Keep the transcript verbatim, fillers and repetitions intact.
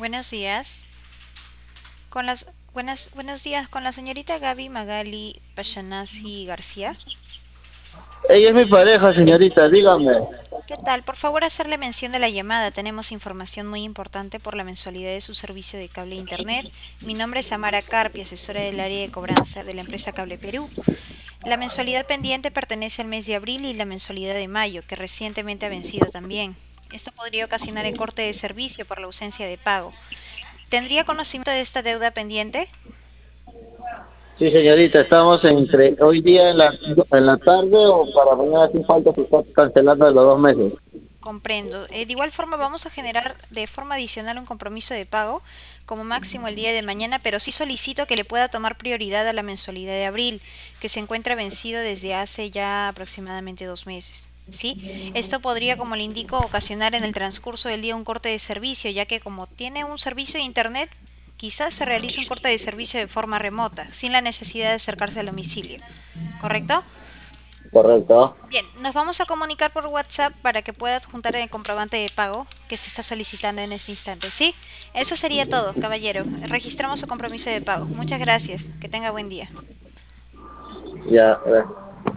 Buenos días. Con las buenas buenos días con la señorita Gaby Magali Pachanasi García. Ella es mi pareja, señorita, dígame. ¿Qué tal? Por favor, hacerle mención de la llamada. Tenemos información muy importante por la mensualidad de su servicio de cable e internet. Mi nombre es Amara Carpi, asesora del área de cobranza de la empresa Cable Perú. La mensualidad pendiente pertenece al mes de abril y la mensualidad de mayo, que recientemente ha vencido también. Esto podría ocasionar el corte de servicio por la ausencia de pago. ¿Tendría conocimiento de esta deuda pendiente? Sí, señorita, estamos entre hoy día en la, en la tarde o para mañana sin falta se está cancelando de los dos meses. Comprendo. Eh, de igual forma vamos a generar de forma adicional un compromiso de pago como máximo el día de mañana, pero sí solicito que le pueda tomar prioridad a la mensualidad de abril, que se encuentra vencido desde hace ya aproximadamente dos meses. ¿Sí? Esto podría, como le indico, ocasionar en el transcurso del día un corte de servicio, ya que como tiene un servicio de internet, quizás se realice un corte de servicio de forma remota, sin la necesidad de acercarse al domicilio. ¿Correcto? Correcto. Bien, nos vamos a comunicar por WhatsApp para que pueda adjuntar el comprobante de pago que se está solicitando en este instante. ¿Sí? Eso sería todo, caballero. Registramos su compromiso de pago. Muchas gracias. Que tenga buen día. Ya, eh.